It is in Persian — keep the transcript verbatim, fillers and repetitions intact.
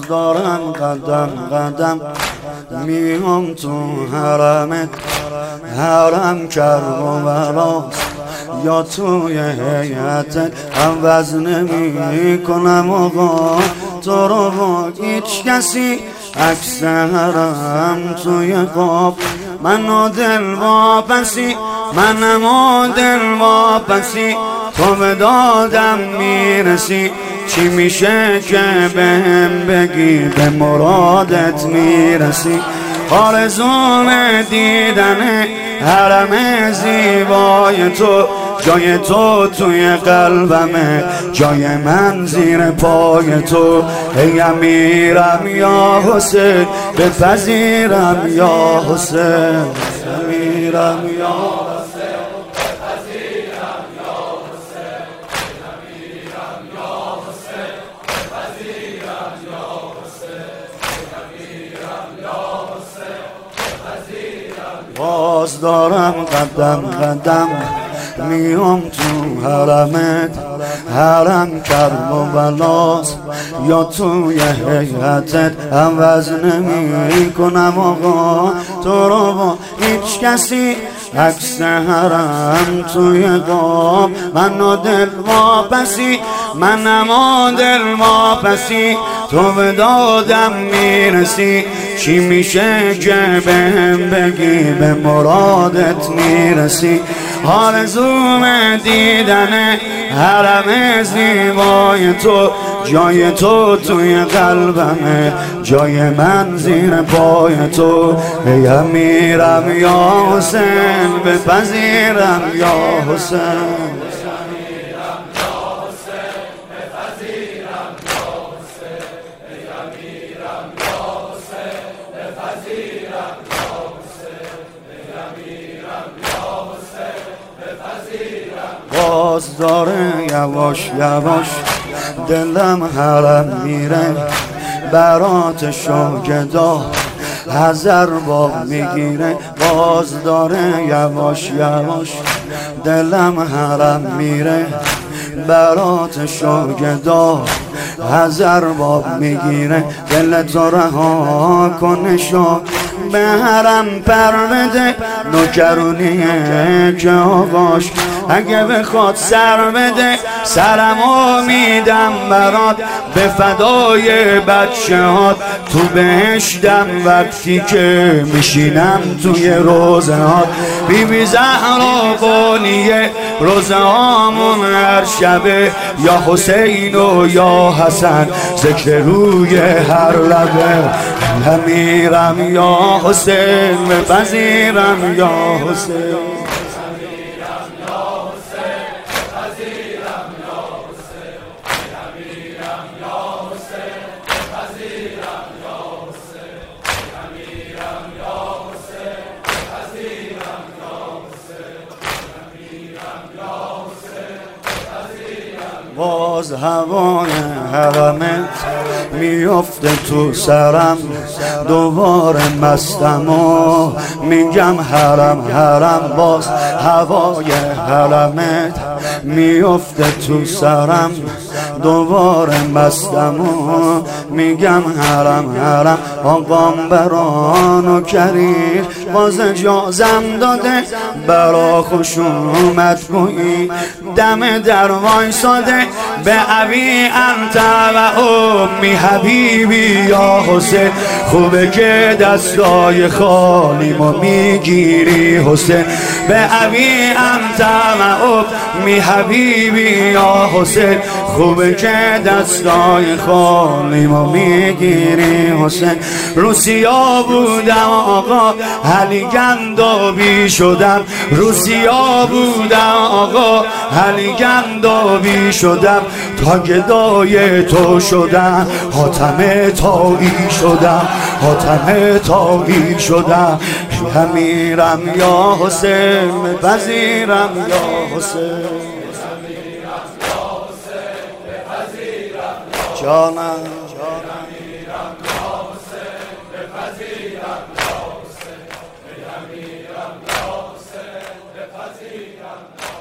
باز دارم قدم قدم میام تو حرمت، حرم کرب و بلاست یا توی هیئتت، عوض نمی کنم آقا تو رو با هیچ کسی، عکس حرم توی قاب منو دل واپسی، منم و دل واپسی، تو به دادم میرسی، چی میشه که بهم بگی به مرادت میرسی، آرزوم دیدن حرم زیبای تو، جای تو توی قلبمه، جای من زیر پای تو، ای امیرم یا حسین بپذیرم یا حسین، امیرم یا حسین بپذیرم یا حسین، امیرم یا حسین بپذیرم یا حسین، امیرم یا حسین بپذیرم. باز دارم قدم قدم میام تو حرمت، حرم کرب و بلاست یا توی هیئتت، عوض نمی کنم آقا تو رو با هیچ کسی، عکس حرم توی قاب منو دل واپسی، منم و دل واپسی، تو به دادم میرسی، چی میشه که بهم بگی به مرادت میرسی، آرزوم دیدن حرم زیبای تو، جای تو توی قلبمه، جای من زیر پای تو، ای امیرم یا حسین بپذیرم یا حسین، باز داره یواش یواش دلم حرم میره، براتشو گدا حذر با میگیره، باز داره یواش یواش دلم حرم میره، براتشو گدا حذر با میگیره، دل تو رها کنشو به حرم پر بده، نوکرونیه که آقاش اگه بخواد سر بده، سرمو میدم برات به فدای بچه هات، تو بهشتم وقتی که میشینم توی روزه هات، بی بی زهرا بانیه روزه هامون هر شبه، یا حسین و یا حسن ذکر روی هر لبه، امیرم یا حسین بپذیرم یا حسین، باز هوای حرمت میفته تو سرم، دوباره مستم و میگم حرم حرم، باز هوای حرمت میفته تو سرم، دوباره مستم و میگم حرم حرم، آقام برانو کریم باز اجازم داده، برا خشومت گویی دم در وایساده، به ابی انت و امی حبیبی یا حسین، خوبه که دستای خالیمو میگیری حسین، به ابی انت و امی حبیبی یا حسین، خوبه که دستای خالیمو میگیری حسین، روسیا بودم آقا علی گندابی شدم، روسیا بودم آقا علی گندابی شدم، تا گدای تو شدم، حاتم تایی شدم، حاتم تایی شدم، امیرم یا حسین بپذیرم یا حسین، جانم بپذیرم